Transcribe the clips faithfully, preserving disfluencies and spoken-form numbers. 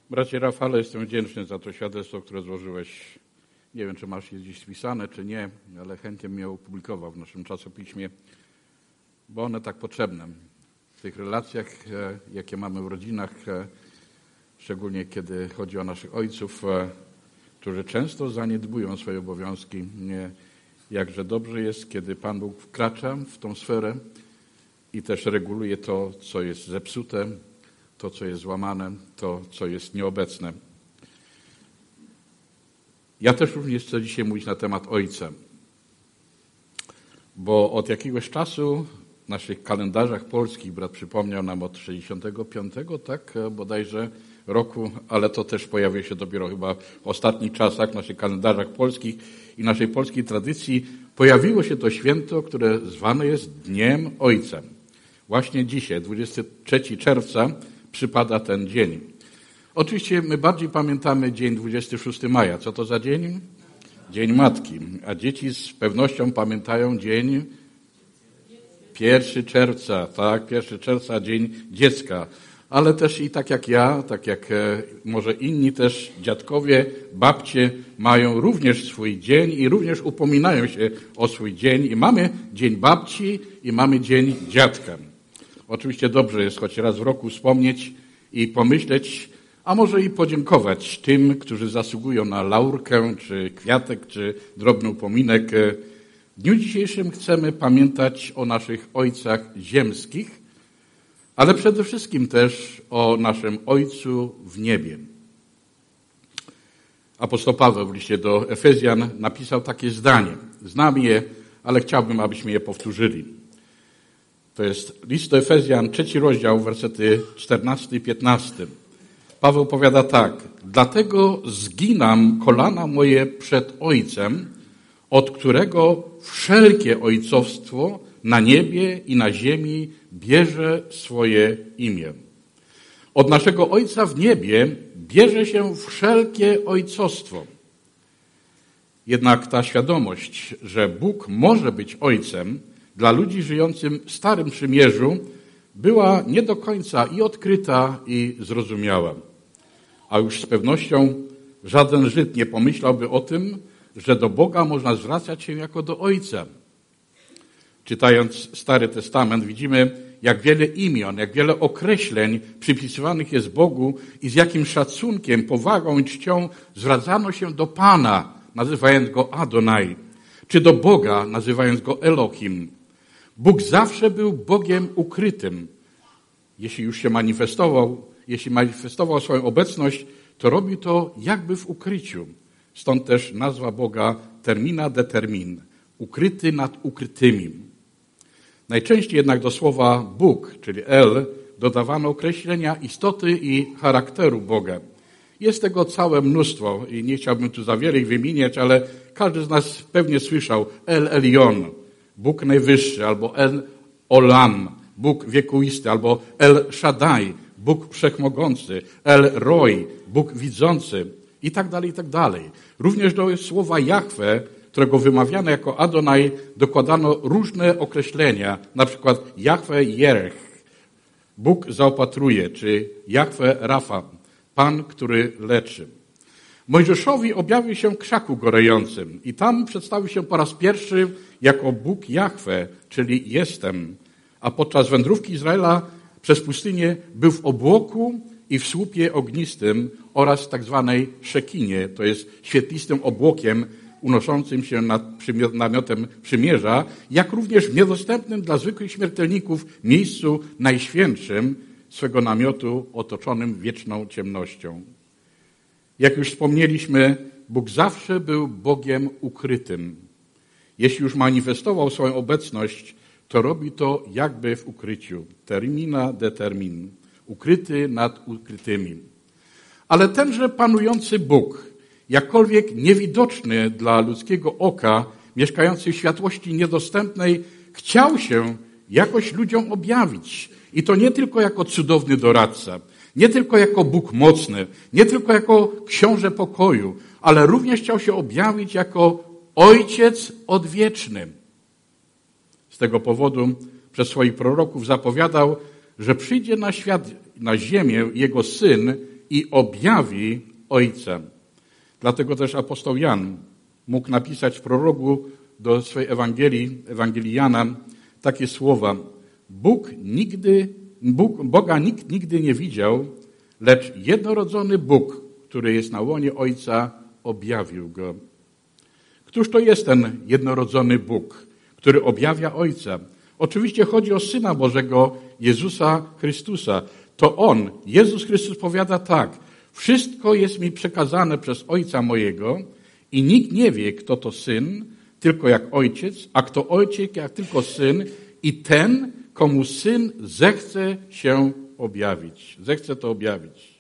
Bracie Rafale, jestem wdzięczny za to świadectwo, które złożyłeś. Nie wiem, czy masz je gdzieś spisane, czy nie, ale chętnie bym je opublikował w naszym czasopiśmie, bo one tak potrzebne w tych relacjach, jakie mamy w rodzinach, szczególnie kiedy chodzi o naszych ojców, którzy często zaniedbują swoje obowiązki. Jakże dobrze jest, kiedy Pan Bóg wkracza w tą sferę i też reguluje to, co jest zepsute, to, co jest złamane, to, co jest nieobecne. Ja też również chcę dzisiaj mówić na temat Ojca, bo od jakiegoś czasu w naszych kalendarzach polskich, brat przypomniał nam od sześćdziesiątego piątego, tak, bodajże roku, ale to też pojawia się dopiero chyba w ostatnich czasach w naszych kalendarzach polskich i naszej polskiej tradycji pojawiło się to święto, które zwane jest Dniem Ojca. Właśnie dzisiaj, dwudziestego trzeciego czerwca, przypada ten dzień. Oczywiście my bardziej pamiętamy dzień dwudziestego szóstego maja. Co to za dzień? Dzień Matki. A dzieci z pewnością pamiętają dzień pierwszego czerwca, tak? pierwszego czerwca, dzień dziecka. Ale też i tak jak ja, tak jak może inni też dziadkowie, babcie mają również swój dzień i również upominają się o swój dzień. I mamy dzień babci i mamy dzień dziadka. Oczywiście dobrze jest choć raz w roku wspomnieć i pomyśleć, a może i podziękować tym, którzy zasługują na laurkę, czy kwiatek, czy drobny upominek. W dniu dzisiejszym chcemy pamiętać o naszych ojcach ziemskich, ale przede wszystkim też o naszym Ojcu w niebie. Apostoł Paweł w liście do Efezjan napisał takie zdanie. Znam je, ale chciałbym, abyśmy je powtórzyli. To jest list do Efezjan, trzeci rozdział, wersety czternasty i piętnasty. Paweł powiada tak. Dlatego zginam kolana moje przed Ojcem, od którego wszelkie ojcowstwo na niebie i na ziemi bierze swoje imię. Od naszego Ojca w niebie bierze się wszelkie ojcostwo. Jednak ta świadomość, że Bóg może być Ojcem dla ludzi żyjącym w Starym Przymierzu, była nie do końca i odkryta, i zrozumiała. A już z pewnością żaden Żyd nie pomyślałby o tym, że do Boga można zwracać się jako do Ojca. Czytając Stary Testament widzimy, jak wiele imion, jak wiele określeń przypisywanych jest Bogu i z jakim szacunkiem, powagą i czcią zwracano się do Pana, nazywając Go Adonai, czy do Boga, nazywając Go Elohim. Bóg zawsze był Bogiem ukrytym. Jeśli już się manifestował, jeśli manifestował swoją obecność, to robi to jakby w ukryciu. Stąd też nazwa Boga termina de termin, ukryty nad ukrytymi. Najczęściej jednak do słowa Bóg, czyli El, dodawano określenia istoty i charakteru Boga. Jest tego całe mnóstwo i nie chciałbym tu za wiele ich wymieniać, ale każdy z nas pewnie słyszał El Elyon, Bóg Najwyższy, albo El Olam, Bóg Wiekuisty, albo El Shaddai, Bóg Wszechmogący, El Roi, Bóg Widzący i tak dalej, i tak dalej. Również do słowa Jahwe, którego wymawiano jako Adonai, dokładano różne określenia, na przykład Jahwe Jerech, Bóg zaopatruje, czy Jahwe Rafa, Pan, który leczy. Mojżeszowi objawił się krzaku gorejącym i tam przedstawił się po raz pierwszy jako Bóg Jahwe, czyli jestem. A podczas wędrówki Izraela przez pustynię był w obłoku i w słupie ognistym oraz tak zwanej szekinie, to jest świetlistym obłokiem unoszącym się nad namiotem przymierza, jak również w niedostępnym dla zwykłych śmiertelników miejscu najświętszym swego namiotu otoczonym wieczną ciemnością. Jak już wspomnieliśmy, Bóg zawsze był Bogiem ukrytym. Jeśli już manifestował swoją obecność, to robi to jakby w ukryciu. Termina de termin. Ukryty nad ukrytymi. Ale tenże panujący Bóg, jakkolwiek niewidoczny dla ludzkiego oka, mieszkający w światłości niedostępnej, chciał się jakoś ludziom objawić. I to nie tylko jako cudowny doradca, nie tylko jako Bóg mocny, nie tylko jako książę pokoju, ale również chciał się objawić jako Ojciec odwieczny. Z tego powodu przez swoich proroków zapowiadał, że przyjdzie na świat, na ziemię Jego Syn i objawi Ojca. Dlatego też apostoł Jan mógł napisać w prologu do swojej Ewangelii, Ewangelii Jana, takie słowa. Bóg nigdy, Bóg, Boga nikt nigdy nie widział, lecz jednorodzony Bóg, który jest na łonie Ojca, objawił Go. Któż to jest ten jednorodzony Bóg, który objawia Ojca? Oczywiście chodzi o Syna Bożego, Jezusa Chrystusa. To On, Jezus Chrystus, powiada tak. Wszystko jest mi przekazane przez Ojca mojego i nikt nie wie, kto to Syn, tylko jak Ojciec, a kto Ojciec, jak tylko Syn i ten, komu Syn zechce się objawić. Zechce to objawić.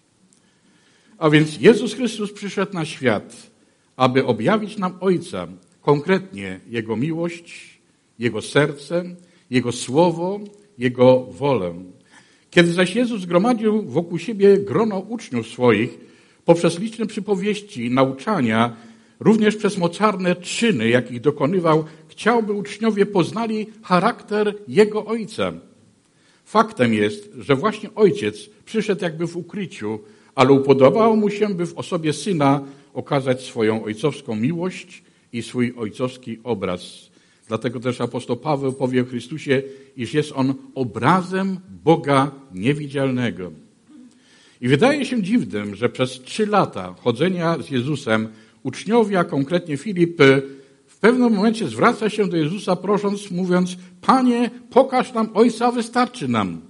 A więc Jezus Chrystus przyszedł na świat, aby objawić nam Ojca, konkretnie Jego miłość, Jego serce, Jego słowo, Jego wolę. Kiedy zaś Jezus zgromadził wokół siebie grono uczniów swoich, poprzez liczne przypowieści, nauczania, również przez mocarne czyny, jakich dokonywał, chciał, by uczniowie poznali charakter Jego Ojca. Faktem jest, że właśnie Ojciec przyszedł jakby w ukryciu, ale upodobało mu się, by w osobie Syna okazać swoją ojcowską miłość i swój ojcowski obraz. Dlatego też apostoł Paweł powie o Chrystusie, iż jest On obrazem Boga niewidzialnego. I wydaje się dziwnym, że przez trzy lata chodzenia z Jezusem uczniowie, a konkretnie Filip, w pewnym momencie zwraca się do Jezusa prosząc, mówiąc, Panie, pokaż nam Ojca, wystarczy nam.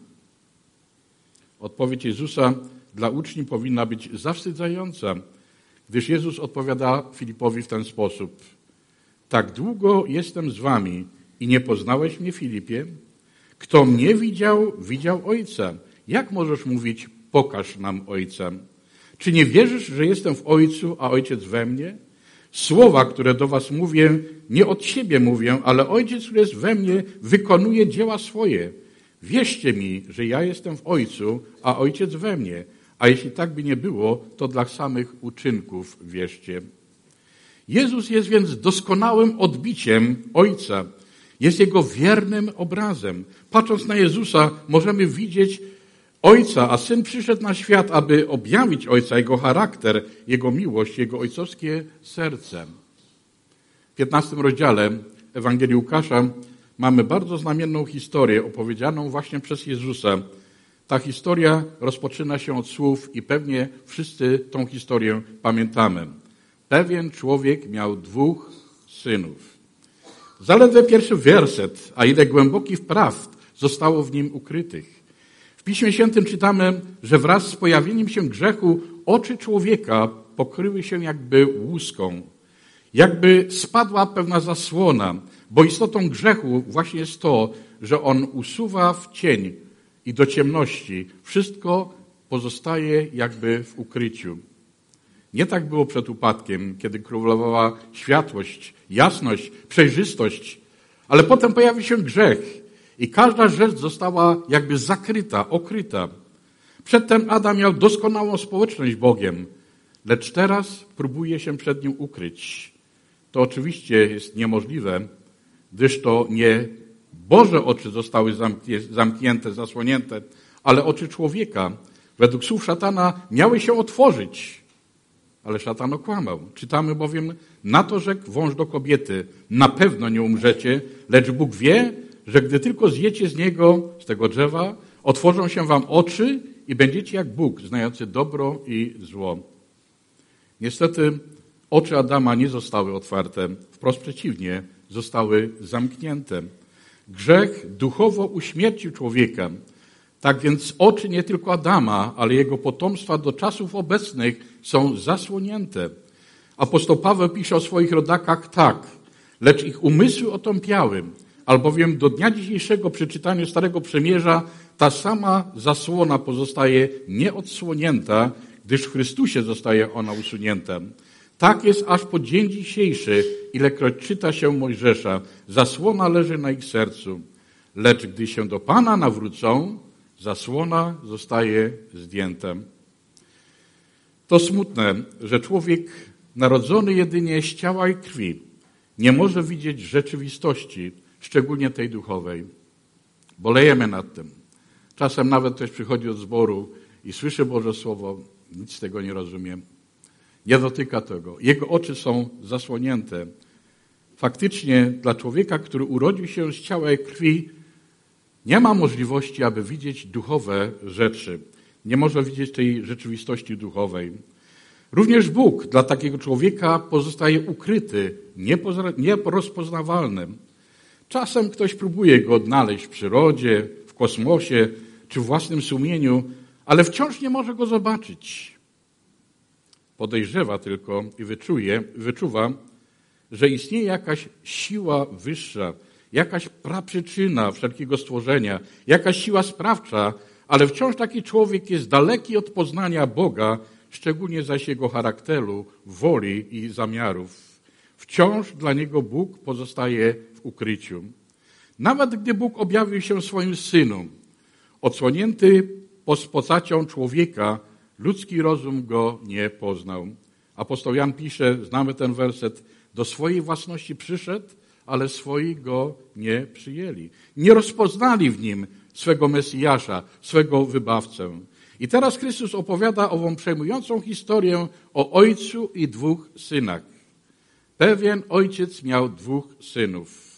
Odpowiedź Jezusa dla uczniów powinna być zawstydzająca, gdyż Jezus odpowiada Filipowi w ten sposób. Tak długo jestem z wami i nie poznałeś mnie, Filipie? Kto mnie widział, widział Ojca. Jak możesz mówić, pokaż nam Ojca? Czy nie wierzysz, że jestem w Ojcu, a Ojciec we mnie? Słowa, które do was mówię, nie od siebie mówię, ale Ojciec, który jest we mnie, wykonuje dzieła swoje. Wierzcie mi, że ja jestem w Ojcu, a Ojciec we mnie. A jeśli tak by nie było, to dla samych uczynków wierzcie. Jezus jest więc doskonałym odbiciem Ojca. Jest Jego wiernym obrazem. Patrząc na Jezusa, możemy widzieć Ojca, a Syn przyszedł na świat, aby objawić Ojca, Jego charakter, Jego miłość, Jego ojcowskie serce. W piętnastym rozdziale Ewangelii Łukasza mamy bardzo znamienną historię opowiedzianą właśnie przez Jezusa. Ta historia rozpoczyna się od słów i pewnie wszyscy tą historię pamiętamy. Pewien człowiek miał dwóch synów. Zaledwie pierwszy werset, a ile głębokich prawd zostało w nim ukrytych. W Piśmie Świętym czytamy, że wraz z pojawieniem się grzechu oczy człowieka pokryły się jakby łuską. Jakby spadła pewna zasłona, bo istotą grzechu właśnie jest to, że on usuwa w cień i do ciemności. Wszystko pozostaje jakby w ukryciu. Nie tak było przed upadkiem, kiedy królowała światłość, jasność, przejrzystość, ale potem pojawił się grzech i każda rzecz została jakby zakryta, okryta. Przedtem Adam miał doskonałą społeczność z Bogiem, lecz teraz próbuje się przed nim ukryć. To oczywiście jest niemożliwe, gdyż to nie Boże oczy zostały zamknięte, zasłonięte, ale oczy człowieka. Według słów szatana miały się otworzyć. Ale szatan okłamał. Czytamy bowiem, na to rzekł wąż do kobiety, na pewno nie umrzecie, lecz Bóg wie, że gdy tylko zjecie z niego, z tego drzewa, otworzą się wam oczy i będziecie jak Bóg, znający dobro i zło. Niestety oczy Adama nie zostały otwarte, wprost przeciwnie, zostały zamknięte. Grzech duchowo uśmiercił człowieka. Tak więc oczy nie tylko Adama, ale jego potomstwa do czasów obecnych są zasłonięte. Apostoł Paweł pisze o swoich rodakach tak, lecz ich umysły otąpiały, albowiem do dnia dzisiejszego przy czytaniu Starego Przymierza ta sama zasłona pozostaje nieodsłonięta, gdyż w Chrystusie zostaje ona usunięta. Tak jest aż po dzień dzisiejszy, ilekroć czyta się Mojżesza, zasłona leży na ich sercu, lecz gdy się do Pana nawrócą, zasłona zostaje zdjęta. To smutne, że człowiek narodzony jedynie z ciała i krwi nie może widzieć rzeczywistości, szczególnie tej duchowej. Bolejemy nad tym. Czasem nawet ktoś przychodzi od zboru i słyszy Boże Słowo, Nic z tego nie rozumie. Nie dotyka tego. Jego oczy są zasłonięte. Faktycznie dla człowieka, który urodził się z ciała i krwi, nie ma możliwości, aby widzieć duchowe rzeczy. Nie może widzieć tej rzeczywistości duchowej. Również Bóg dla takiego człowieka pozostaje ukryty, nierozpoznawalny. Czasem ktoś próbuje go odnaleźć w przyrodzie, w kosmosie czy w własnym sumieniu, ale wciąż nie może go zobaczyć. Podejrzewa tylko i wyczuje, wyczuwa, że istnieje jakaś siła wyższa, jakaś praprzyczyna wszelkiego stworzenia, jakaś siła sprawcza, ale wciąż taki człowiek jest daleki od poznania Boga, szczególnie zaś Jego charakteru, woli i zamiarów. Wciąż dla niego Bóg pozostaje w ukryciu. Nawet gdy Bóg objawił się swoim Synu, odsłonięty postacią człowieka, ludzki rozum go nie poznał. Apostoł Jan pisze, znamy ten werset, do swojej własności przyszedł, ale swoi go nie przyjęli. Nie rozpoznali w nim swego Mesjasza, swego Wybawcę. I teraz Chrystus opowiada ową przejmującą historię o ojcu i dwóch synach. Pewien ojciec miał dwóch synów.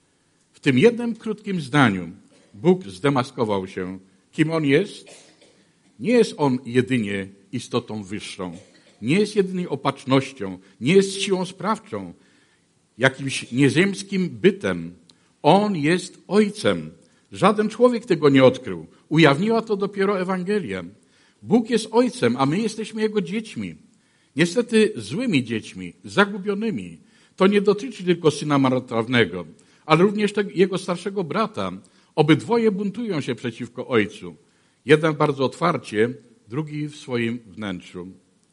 W tym jednym krótkim zdaniu Bóg zdemaskował się. Kim on jest? Nie jest on jedynie istotą wyższą. Nie jest jedynie opatrznością. Nie jest siłą sprawczą. Jakimś nieziemskim bytem. On jest ojcem. Żaden człowiek tego nie odkrył. Ujawniła to dopiero Ewangelia. Bóg jest ojcem, a my jesteśmy jego dziećmi. Niestety złymi dziećmi, zagubionymi. To nie dotyczy tylko syna marnotrawnego, ale również jego starszego brata. Obydwoje buntują się przeciwko ojcu. Jeden bardzo otwarcie, drugi w swoim wnętrzu.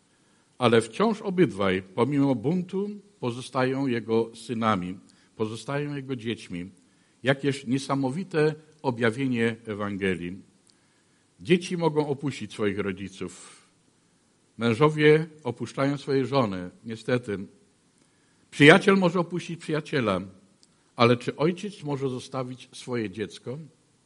Ale wciąż obydwaj, pomimo buntu, pozostają jego synami, pozostają jego dziećmi. Jakież niesamowite objawienie Ewangelii. Dzieci mogą opuścić swoich rodziców. Mężowie opuszczają swoje żony, niestety. Przyjaciel może opuścić przyjaciela, ale czy ojciec może zostawić swoje dziecko?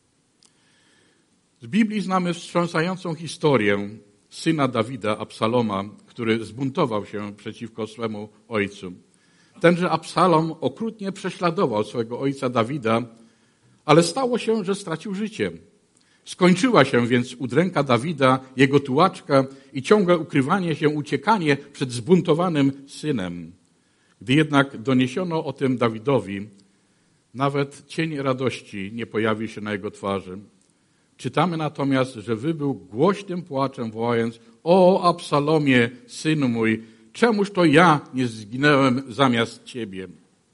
Z Biblii znamy wstrząsającą historię syna Dawida, Absaloma, który zbuntował się przeciwko swemu ojcu. Tenże Absalom okrutnie prześladował swego ojca Dawida, ale stało się, że stracił życie. Skończyła się więc udręka Dawida, jego tułaczka i ciągłe ukrywanie się, uciekanie przed zbuntowanym synem. Gdy jednak doniesiono o tym Dawidowi, nawet cień radości nie pojawił się na jego twarzy. Czytamy natomiast, że wybył głośnym płaczem, wołając: o Absalomie, synu mój, czemuż to ja nie zginęłem zamiast ciebie?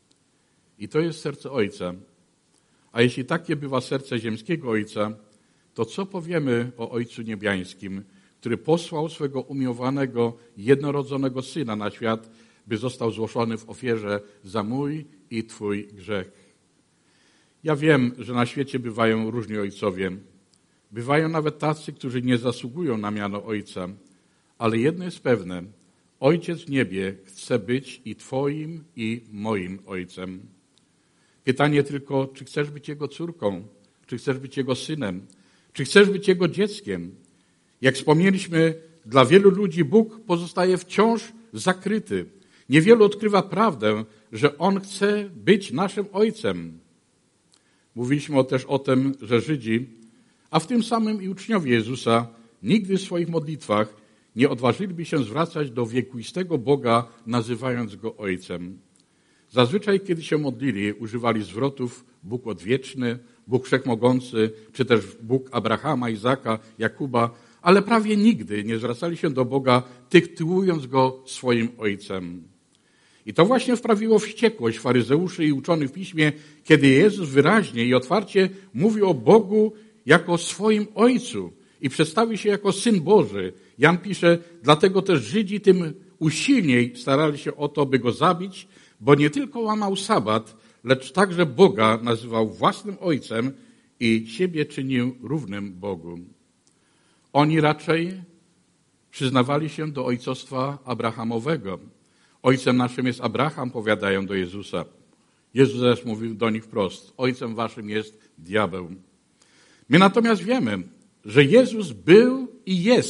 I to jest serce ojca. A jeśli takie bywa serce ziemskiego ojca, to co powiemy o Ojcu Niebiańskim, który posłał swego umiłowanego, jednorodzonego Syna na świat, by został złożony w ofierze za mój i twój grzech. Ja wiem, że na świecie bywają różni ojcowie. Bywają nawet tacy, którzy nie zasługują na miano ojca. Ale jedno jest pewne. Ojciec w niebie chce być i twoim, i moim ojcem. Pytanie tylko, czy chcesz być jego córką? Czy chcesz być jego synem? Czy chcesz być jego dzieckiem? Jak wspomnieliśmy, dla wielu ludzi Bóg pozostaje wciąż zakryty. Niewielu odkrywa prawdę, że On chce być naszym ojcem. Mówiliśmy też o tym, że Żydzi, a w tym samym i uczniowie Jezusa, nigdy w swoich modlitwach nie odważyliby się zwracać do wiekuistego Boga, nazywając Go Ojcem. Zazwyczaj, kiedy się modlili, używali zwrotów Bóg odwieczny, Bóg wszechmogący, czy też Bóg Abrahama, Izaka, Jakuba, ale prawie nigdy nie zwracali się do Boga, tytułując Go swoim Ojcem. I to właśnie wprawiło wściekłość faryzeuszy i uczonych w Piśmie, kiedy Jezus wyraźnie i otwarcie mówił o Bogu jako swoim Ojcu i przedstawił się jako Syn Boży. Jan pisze, dlatego też Żydzi tym usilniej starali się o to, by Go zabić, bo nie tylko łamał sabat, lecz także Boga nazywał własnym Ojcem i siebie czynił równym Bogu. Oni raczej przyznawali się do ojcostwa Abrahamowego. Ojcem naszym jest Abraham, powiadają do Jezusa. Jezus zaś mówił do nich wprost, ojcem waszym jest diabeł. My natomiast wiemy, że Jezus był i jest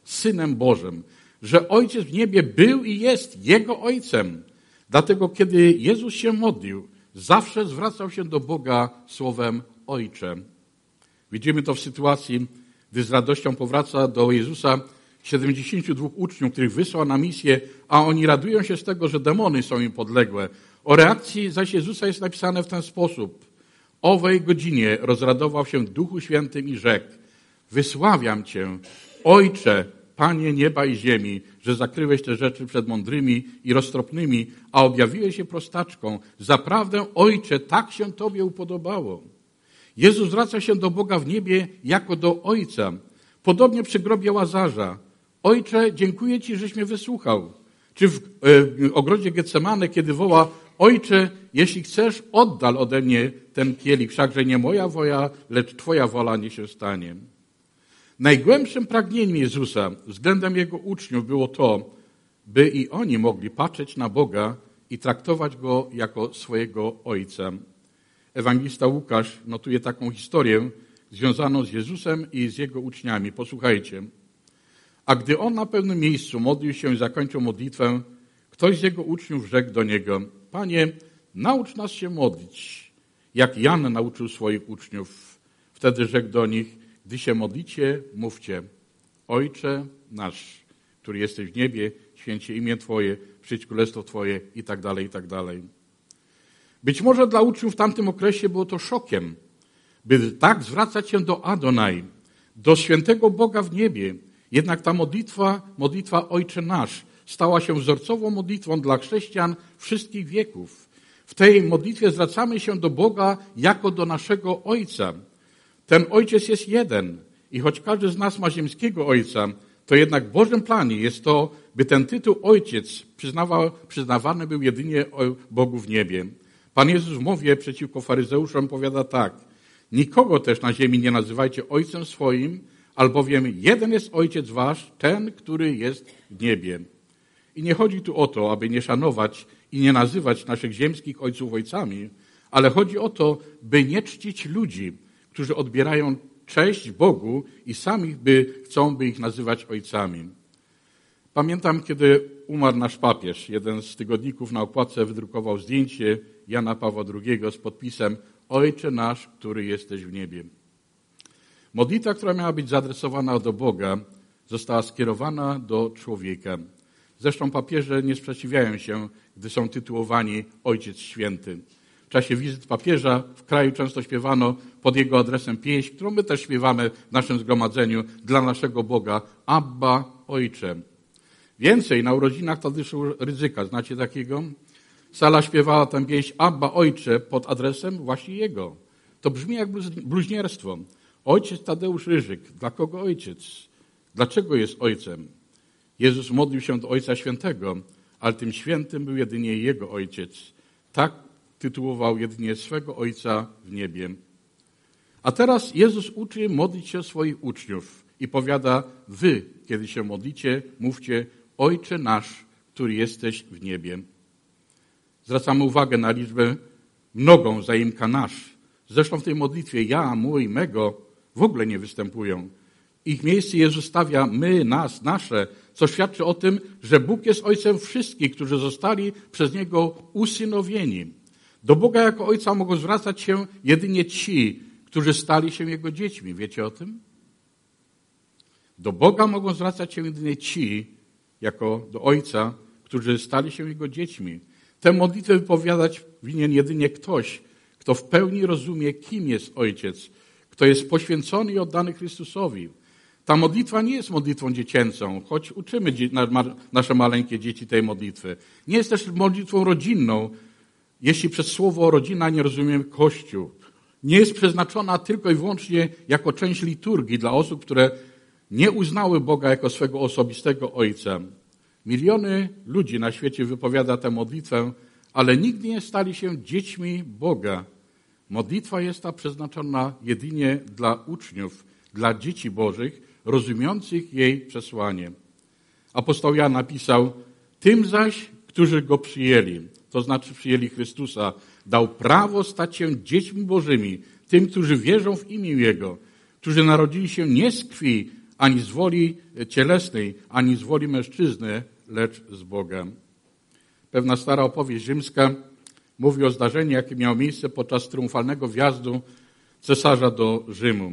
Synem Bożym, że Ojciec w niebie był i jest Jego Ojcem. Dlatego, kiedy Jezus się modlił, zawsze zwracał się do Boga słowem Ojcze. Widzimy to w sytuacji, gdy z radością powraca do Jezusa siedemdziesięciu dwóch uczniów, których wysłał na misję, a oni radują się z tego, że demony są im podległe. O reakcji zaś Jezusa jest napisane w ten sposób. Owej godzinie rozradował się w Duchu Świętym i rzekł: wysławiam Cię, Ojcze, Panie nieba i ziemi, że zakryłeś te rzeczy przed mądrymi i roztropnymi, a objawiłeś je prostaczką. Zaprawdę, Ojcze, tak się Tobie upodobało. Jezus zwraca się do Boga w niebie jako do Ojca. Podobnie przy grobie Łazarza. Ojcze, dziękuję Ci, żeś mnie wysłuchał. Czy w e, ogrodzie Getsemane, kiedy woła: Ojcze, jeśli chcesz, oddal ode mnie ten kielich, wszakże nie moja wola, lecz Twoja wola niech się stanie. Najgłębszym pragnieniem Jezusa względem Jego uczniów było to, by i oni mogli patrzeć na Boga i traktować Go jako swojego Ojca. Ewangelista Łukasz notuje taką historię związaną z Jezusem i z Jego uczniami. Posłuchajcie. A gdy On na pewnym miejscu modlił się i zakończył modlitwę, ktoś z Jego uczniów rzekł do Niego: Panie, naucz nas się modlić, jak Jan nauczył swoich uczniów. Wtedy rzekł do nich: gdy się modlicie, mówcie: Ojcze nasz, który jesteś w niebie, święć się imię Twoje, przyjdź królestwo Twoje i tak dalej, i tak dalej. Być może dla uczniów w tamtym okresie było to szokiem, by tak zwracać się do Adonai, do świętego Boga w niebie. Jednak ta modlitwa, modlitwa Ojcze nasz, stała się wzorcową modlitwą dla chrześcijan wszystkich wieków. W tej modlitwie zwracamy się do Boga jako do naszego Ojca. Ten Ojciec jest jeden i choć każdy z nas ma ziemskiego Ojca, to jednak w Bożym planie jest to, by ten tytuł Ojciec przyznawał, przyznawany był jedynie Bogu w niebie. Pan Jezus w mowie przeciwko faryzeuszom powiada tak: nikogo też na ziemi nie nazywajcie Ojcem swoim, albowiem jeden jest Ojciec wasz, ten, który jest w niebie. I nie chodzi tu o to, aby nie szanować i nie nazywać naszych ziemskich ojców ojcami, ale chodzi o to, by nie czcić ludzi, którzy odbierają cześć Bogu i sami by chcą, by ich nazywać ojcami. Pamiętam, kiedy umarł nasz papież. Jeden z tygodników na okładce wydrukował zdjęcie Jana Pawła drugiego z podpisem: Ojcze nasz, który jesteś w niebie. Modlitwa, która miała być zaadresowana do Boga, została skierowana do człowieka. Zresztą papieże nie sprzeciwiają się, gdy są tytułowani Ojciec Święty. W czasie wizyt papieża w kraju często śpiewano pod jego adresem pieśń, którą my też śpiewamy w naszym zgromadzeniu dla naszego Boga: Abba, Ojcze. Więcej, na urodzinach Tadeusza Rydzyka, znacie takiego? Sala śpiewała tę pieśń Abba, Ojcze pod adresem właśnie jego. To brzmi jak bluźnierstwo. Ojciec Tadeusz Rydzyk. Dla kogo ojciec? Dlaczego jest ojcem? Jezus modlił się do Ojca Świętego, ale tym świętym był jedynie Jego Ojciec. Tak tytułował jedynie swego Ojca w niebie. A teraz Jezus uczy modlić się swoich uczniów i powiada: wy, kiedy się modlicie, mówcie: Ojcze nasz, który jesteś w niebie. Zwracamy uwagę na liczbę mnogą zaimka nasz. Zresztą w tej modlitwie ja, mój, mego w ogóle nie występują. Ich miejsce Jezus stawia my, nas, nasze, co świadczy o tym, że Bóg jest Ojcem wszystkich, którzy zostali przez Niego usynowieni. Do Boga jako Ojca mogą zwracać się jedynie ci, którzy stali się Jego dziećmi. Wiecie o tym? Do Boga mogą zwracać się jedynie ci, jako do Ojca, którzy stali się Jego dziećmi. Tę modlitwę wypowiadać winien jedynie ktoś, kto w pełni rozumie, kim jest Ojciec, kto jest poświęcony i oddany Chrystusowi. Ta modlitwa nie jest modlitwą dziecięcą, choć uczymy nasze maleńkie dzieci tej modlitwy. Nie jest też modlitwą rodzinną, jeśli przez słowo rodzina nie rozumiemy Kościół. Nie jest przeznaczona tylko i wyłącznie jako część liturgii dla osób, które nie uznały Boga jako swego osobistego Ojca. Miliony ludzi na świecie wypowiada tę modlitwę, ale nigdy nie stali się dziećmi Boga. Modlitwa jest ta przeznaczona jedynie dla uczniów, dla dzieci Bożych, rozumiejących jej przesłanie. Apostoł Jan napisał: tym zaś, którzy Go przyjęli, to znaczy przyjęli Chrystusa, dał prawo stać się dziećmi Bożymi, tym, którzy wierzą w imię Jego, którzy narodzili się nie z krwi, ani z woli cielesnej, ani z woli mężczyzny, lecz z Bogiem. Pewna stara opowieść rzymska mówi o zdarzeniu, jakie miało miejsce podczas triumfalnego wjazdu cesarza do Rzymu.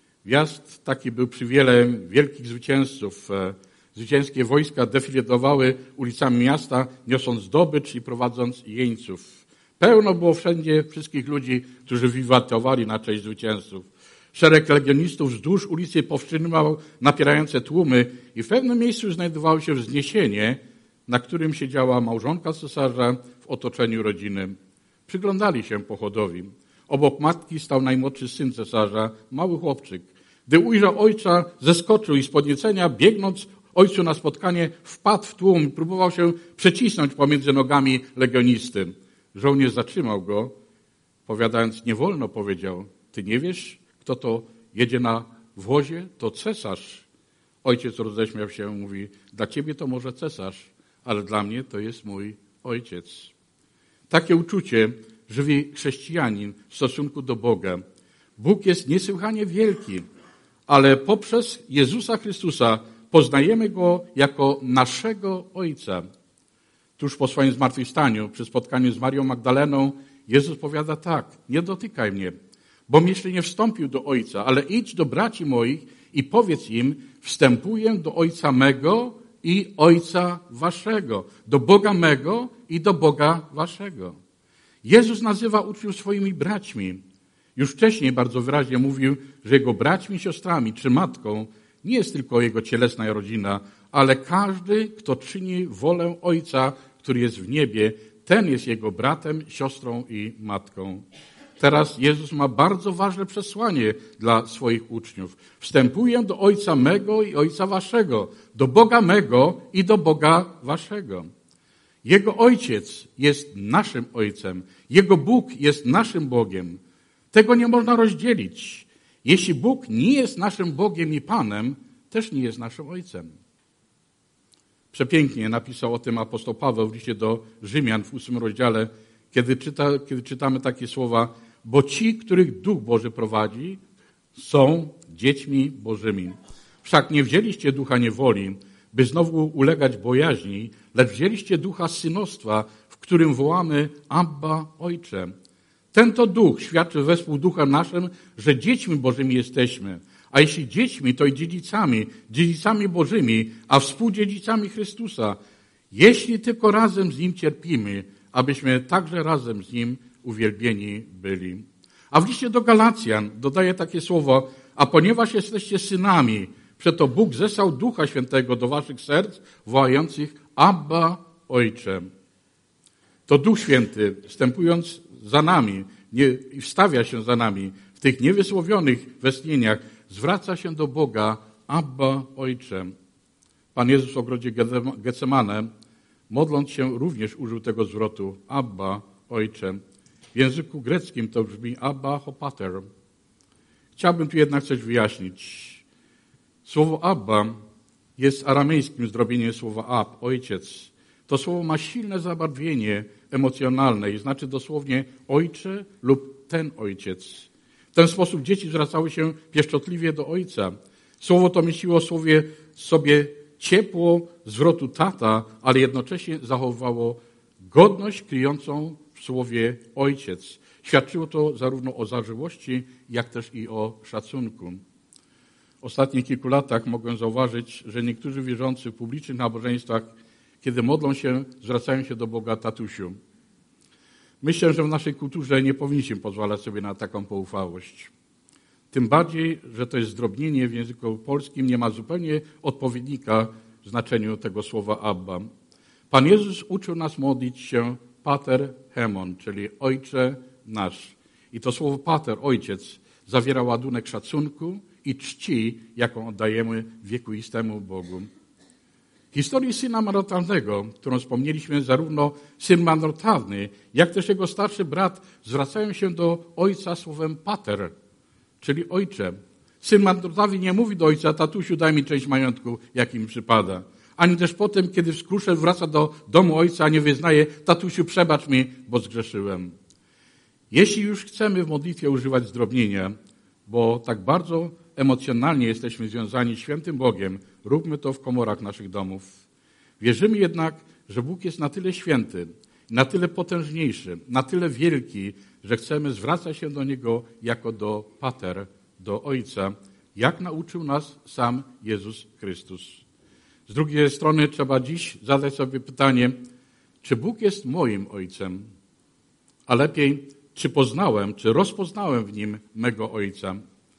Wjazd taki był przy wiele wielkich zwycięzców. Zwycięskie wojska defilowały ulicami miasta, niosąc zdobycz i prowadząc jeńców. Pełno było wszędzie wszystkich ludzi, którzy wiwatowali na cześć zwycięzców. Szereg legionistów wzdłuż ulicy powstrzymywał napierające tłumy i w pewnym miejscu znajdowało się wzniesienie, na którym siedziała małżonka cesarza w otoczeniu rodziny. Przyglądali się pochodowi. Obok matki stał najmłodszy syn cesarza, mały chłopczyk. Gdy ujrzał ojca, zeskoczył i z podniecenia, biegnąc ojcu na spotkanie, wpadł w tłum i próbował się przecisnąć pomiędzy nogami legionisty. Żołnierz zatrzymał go, powiadając, nie wolno, powiedział, ty nie wiesz, kto to jedzie na wozie? To cesarz. Ojciec roześmiał się, mówi, dla ciebie to może cesarz, ale dla mnie to jest mój ojciec. Takie uczucie żywi chrześcijanin w stosunku do Boga. Bóg jest niesłychanie wielki, ale poprzez Jezusa Chrystusa poznajemy Go jako naszego Ojca. Tuż po swoim zmartwychwstaniu, przy spotkaniu z Marią Magdaleną, Jezus powiada tak, nie dotykaj mnie, bom jeszcze nie wstąpił do Ojca, ale idź do braci moich i powiedz im, wstępuję do Ojca mego i Ojca waszego, do Boga mego i do Boga waszego. Jezus nazywa uczniów swoimi braćmi. Już wcześniej bardzo wyraźnie mówił, że jego braćmi i siostrami czy matką nie jest tylko jego cielesna rodzina, ale każdy, kto czyni wolę Ojca, który jest w niebie, ten jest jego bratem, siostrą i matką. Teraz Jezus ma bardzo ważne przesłanie dla swoich uczniów. Wstępuję do Ojca mego i Ojca waszego, do Boga mego i do Boga waszego. Jego Ojciec jest naszym Ojcem. Jego Bóg jest naszym Bogiem. Tego nie można rozdzielić. Jeśli Bóg nie jest naszym Bogiem i Panem, też nie jest naszym Ojcem. Przepięknie napisał o tym apostoł Paweł w liście do Rzymian w ósmym rozdziale, kiedy, czyta, kiedy czytamy takie słowa, bo ci, których Duch Boży prowadzi, są dziećmi Bożymi. Wszak nie wzięliście ducha niewoli, by znowu ulegać bojaźni, lecz wzięliście ducha synostwa, w którym wołamy Abba, Ojcze. Ten to duch świadczy wespół ducha naszym, że dziećmi Bożymi jesteśmy. A jeśli dziećmi, to i dziedzicami, dziedzicami Bożymi, a współdziedzicami Chrystusa. Jeśli tylko razem z Nim cierpimy, abyśmy także razem z Nim uwielbieni byli. A w liście do Galacjan dodaje takie słowo, a ponieważ jesteście synami, przeto Bóg zesłał Ducha Świętego do waszych serc, wołających Abba, Ojcze. To Duch Święty, wstępując za nami nie, i wstawia się za nami w tych niewysłowionych westchnieniach, zwraca się do Boga, Abba, Ojcze. Pan Jezus w ogrodzie Getsemane, modląc się, również użył tego zwrotu, Abba, Ojcze. W języku greckim to brzmi Abba, Hopater. Chciałbym tu jednak coś wyjaśnić. Słowo Abba jest aramejskim zdrobieniem słowa Ab, ojciec. To słowo ma silne zabarwienie emocjonalne i znaczy dosłownie ojcze lub ten ojciec. W ten sposób dzieci zwracały się pieszczotliwie do ojca. Słowo to mieściło w słowie sobie ciepło zwrotu tata, ale jednocześnie zachowywało godność kryjącą w słowie ojciec. Świadczyło to zarówno o zażyłości, jak też i o szacunku. W ostatnich kilku latach mogłem zauważyć, że niektórzy wierzący w publicznych nabożeństwach, kiedy modlą się, zwracają się do Boga tatusiu. Myślę, że w naszej kulturze nie powinniśmy pozwalać sobie na taką poufałość. Tym bardziej, że to jest zdrobnienie w języku polskim, nie ma zupełnie odpowiednika w znaczeniu tego słowa Abba. Pan Jezus uczył nas modlić się Pater Hemon, czyli Ojcze nasz. I to słowo Pater, Ojciec, zawiera ładunek szacunku i czci, jaką oddajemy wiekuistemu Bogu. W historii syna marnotrawnego, którą wspomnieliśmy, zarówno syn marnotrawny, jak też jego starszy brat zwracają się do ojca słowem pater, czyli ojcze. Syn marnotrawny nie mówi do ojca, tatusiu, daj mi część majątku, jaki mi przypada. Ani też potem, kiedy w skrusze wraca do domu ojca, nie wyznaje, tatusiu, przebacz mi, bo zgrzeszyłem. Jeśli już chcemy w modlitwie używać zdrobnienia, bo tak bardzo emocjonalnie jesteśmy związani z świętym Bogiem, róbmy to w komorach naszych domów. Wierzymy jednak, że Bóg jest na tyle święty, na tyle potężniejszy, na tyle wielki, że chcemy zwracać się do Niego jako do Pater, do Ojca, jak nauczył nas sam Jezus Chrystus. Z drugiej strony trzeba dziś zadać sobie pytanie, czy Bóg jest moim Ojcem? A lepiej, czy poznałem, czy rozpoznałem w Nim mego Ojca?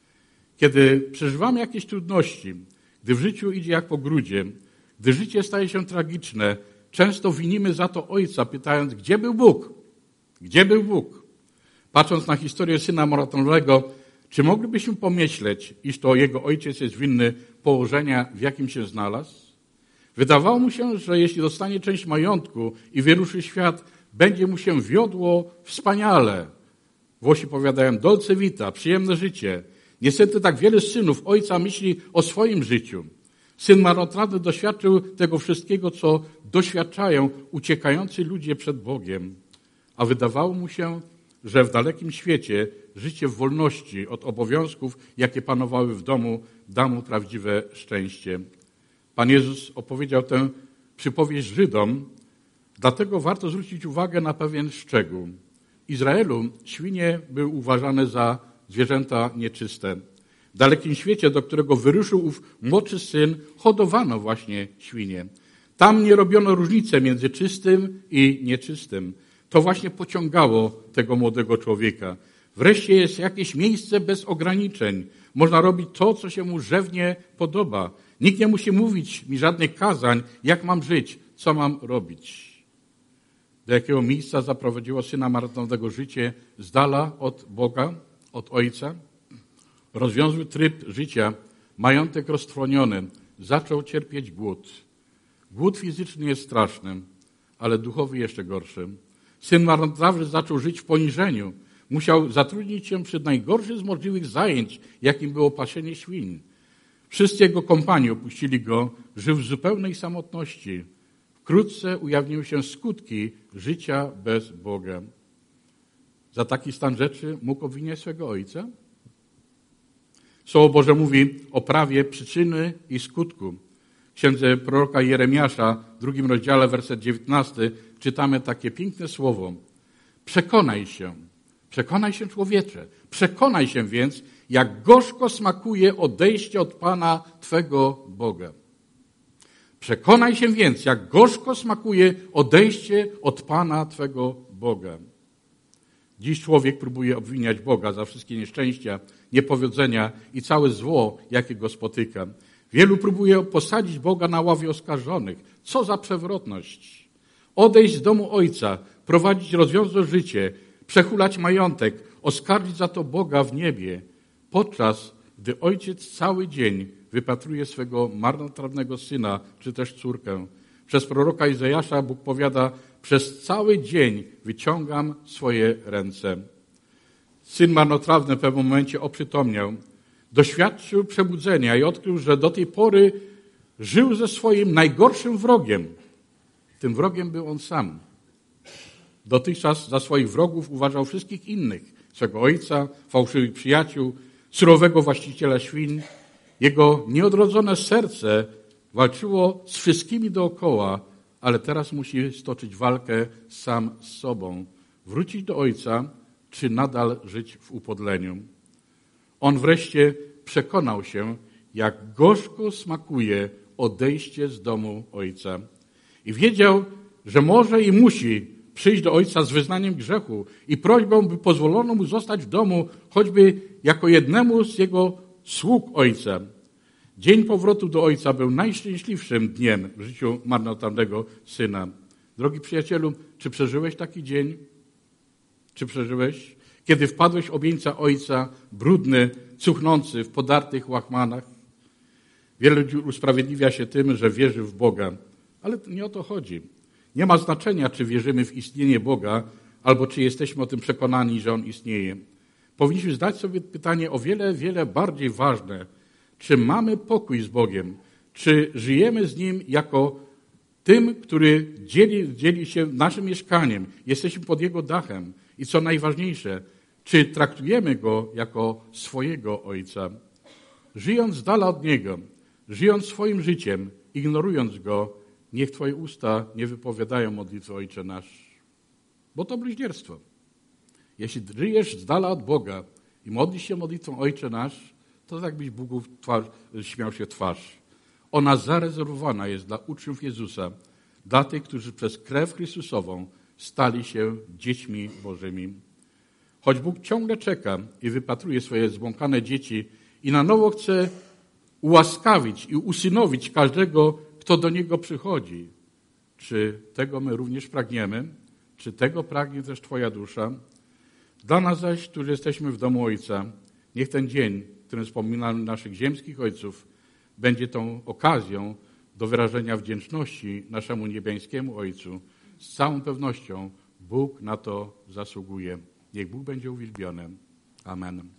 Kiedy przeżywamy jakieś trudności, gdy w życiu idzie jak po grudzie, gdy życie staje się tragiczne, często winimy za to Ojca, pytając, gdzie był Bóg? Gdzie był Bóg? Patrząc na historię syna marnotrawnego, czy moglibyśmy pomyśleć, iż to jego ojciec jest winny położenia, w jakim się znalazł? Wydawało mu się, że jeśli dostanie część majątku i wyruszy świat, będzie mu się wiodło wspaniale. Włosi powiadają, dolce vita, przyjemne życie. Niestety tak wiele synów ojca myśli o swoim życiu. Syn marnotrawny doświadczył tego wszystkiego, co doświadczają uciekający ludzie przed Bogiem. A wydawało mu się, że w dalekim świecie życie w wolności od obowiązków, jakie panowały w domu, da mu prawdziwe szczęście. Pan Jezus opowiedział tę przypowieść Żydom, dlatego warto zwrócić uwagę na pewien szczegół. W Izraelu świnie były uważane za zwierzęta nieczyste. W dalekim świecie, do którego wyruszył ów młodszy syn, hodowano właśnie świnie. Tam nie robiono różnicy między czystym i nieczystym. To właśnie pociągało tego młodego człowieka. Wreszcie jest jakieś miejsce bez ograniczeń. Można robić to, co się mu rzewnie podoba. Nikt nie musi mówić mi żadnych kazań, jak mam żyć, co mam robić. Do jakiego miejsca zaprowadziło syna marnotrawnego życie z dala od Boga, od Ojca? Rozwiązły tryb życia, majątek roztrwoniony, zaczął cierpieć głód. Głód fizyczny jest straszny, ale duchowy jeszcze gorszy. Syn marnotrawny zaczął żyć w poniżeniu. Musiał zatrudnić się przy najgorszych z możliwych zajęć, jakim było pasienie świń. Wszyscy jego kompanii opuścili go, żył w zupełnej samotności. Wkrótce ujawniły się skutki życia bez Boga. Za taki stan rzeczy mógł obwiniać swego ojca? Słowo Boże mówi o prawie przyczyny i skutku. W księdze proroka Jeremiasza, w drugim rozdziale, werset dziewiętnasty, czytamy takie piękne słowo. Przekonaj się, przekonaj się człowiecze, przekonaj się więc, jak gorzko smakuje odejście od Pana Twego Boga. Przekonaj się więc, jak gorzko smakuje odejście od Pana Twego Boga. Dziś człowiek próbuje obwiniać Boga za wszystkie nieszczęścia, niepowodzenia i całe zło, jakie go spotyka. Wielu próbuje posadzić Boga na ławie oskarżonych. Co za przewrotność. Odejść z domu Ojca, prowadzić rozwiązłe życie, przechulać majątek, oskarżyć za to Boga w niebie, podczas gdy Ojciec cały dzień wypatruje swego marnotrawnego syna, czy też córkę. Przez proroka Izajasza Bóg powiada, przez cały dzień wyciągam swoje ręce. Syn marnotrawny w pewnym momencie oprzytomniał, doświadczył przebudzenia i odkrył, że do tej pory żył ze swoim najgorszym wrogiem. Tym wrogiem był on sam. Dotychczas za swoich wrogów uważał wszystkich innych, swego ojca, fałszywych przyjaciół, surowego właściciela świń. Jego nieodrodzone serce walczyło z wszystkimi dookoła, ale teraz musi stoczyć walkę sam z sobą. Wrócić do ojca, czy nadal żyć w upodleniu. On wreszcie przekonał się, jak gorzko smakuje odejście z domu ojca. I wiedział, że może i musi przyjść do ojca z wyznaniem grzechu i prośbą, by pozwolono mu zostać w domu, choćby jako jednemu z jego sług ojca. Dzień powrotu do ojca był najszczęśliwszym dniem w życiu marnotrawnego syna. Drogi przyjacielu, czy przeżyłeś taki dzień? Czy przeżyłeś? Kiedy wpadłeś w obieńca ojca, brudny, cuchnący, w podartych łachmanach? Wielu ludzi usprawiedliwia się tym, że wierzy w Boga, ale nie o to chodzi. Nie ma znaczenia, czy wierzymy w istnienie Boga, albo czy jesteśmy o tym przekonani, że On istnieje. Powinniśmy zdać sobie pytanie o wiele, wiele bardziej ważne. Czy mamy pokój z Bogiem? Czy żyjemy z Nim jako tym, który dzieli, dzieli się naszym mieszkaniem? Jesteśmy pod Jego dachem. I co najważniejsze, czy traktujemy Go jako swojego Ojca? żyjąc z dala od Niego, żyjąc swoim życiem, ignorując Go, niech Twoje usta nie wypowiadają modlitwy Ojcze Nasz. Bo to bluźnierstwo. Jeśli żyjesz z dala od Boga i modlisz się modlitwą Ojcze Nasz, to tak jakbyś Bogu w twarz, śmiał się w twarz. Ona zarezerwowana jest dla uczniów Jezusa, dla tych, którzy przez krew Chrystusową stali się dziećmi Bożymi. Choć Bóg ciągle czeka i wypatruje swoje zbłąkane dzieci i na nowo chce ułaskawić i usynowić każdego, kto do Niego przychodzi. Czy tego my również pragniemy? Czy tego pragnie też Twoja dusza? Dla nas zaś, którzy jesteśmy w domu Ojca, niech ten dzień, w którym wspominamy naszych ziemskich ojców, będzie tą okazją do wyrażenia wdzięczności naszemu niebiańskiemu Ojcu. Z całą pewnością Bóg na to zasługuje. Niech Bóg będzie uwielbiony. Amen.